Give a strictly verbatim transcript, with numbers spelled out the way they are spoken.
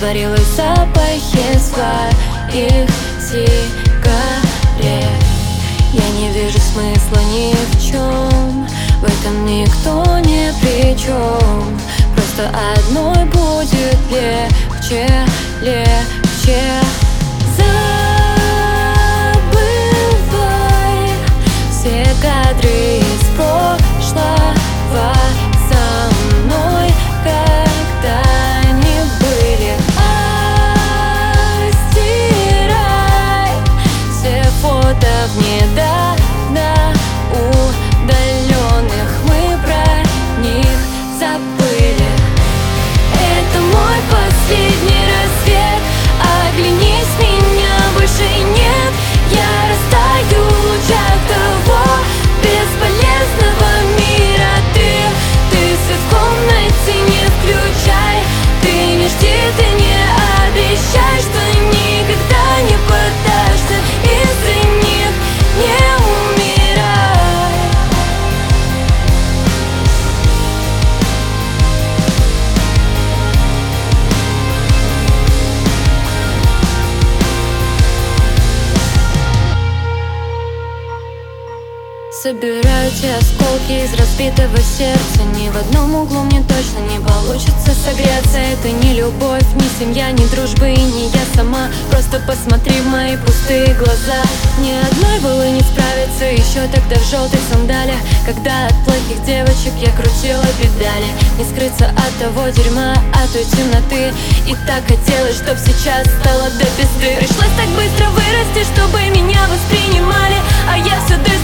растворилась в запахе своих сигарет. Я не вижу смысла ни в чем, в этом никто не при чем. Просто одной будет легче, легче. Забывай все кадры из прошлого со мной, когда они были. А стирай все фото в недавно удаленных, мы про них забыли. Это мой последний рассвет, оглянись, меня больше нет. Я растаю в лучах того бесполезного мира. Ты, ты свет в комнате не включай, ты не жди, ты не обещай, что никогда не поддашься, из-за них не умирай. Собираю те осколки из разбитого сердца. Ни в одном углу мне точно не получится согреться. Это не любовь, ни семья, ни дружба и не я сама. Просто посмотри в мои пустые глаза. Ни одной было не справиться еще тогда в желтых сандалиях, когда от плохих девочек я крутила педали. Не скрыться от того дерьма, от той темноты. И так хотелось, чтоб сейчас стало до пизды. Пришлось так быстро вырасти, чтобы меня воспринимали, а я все до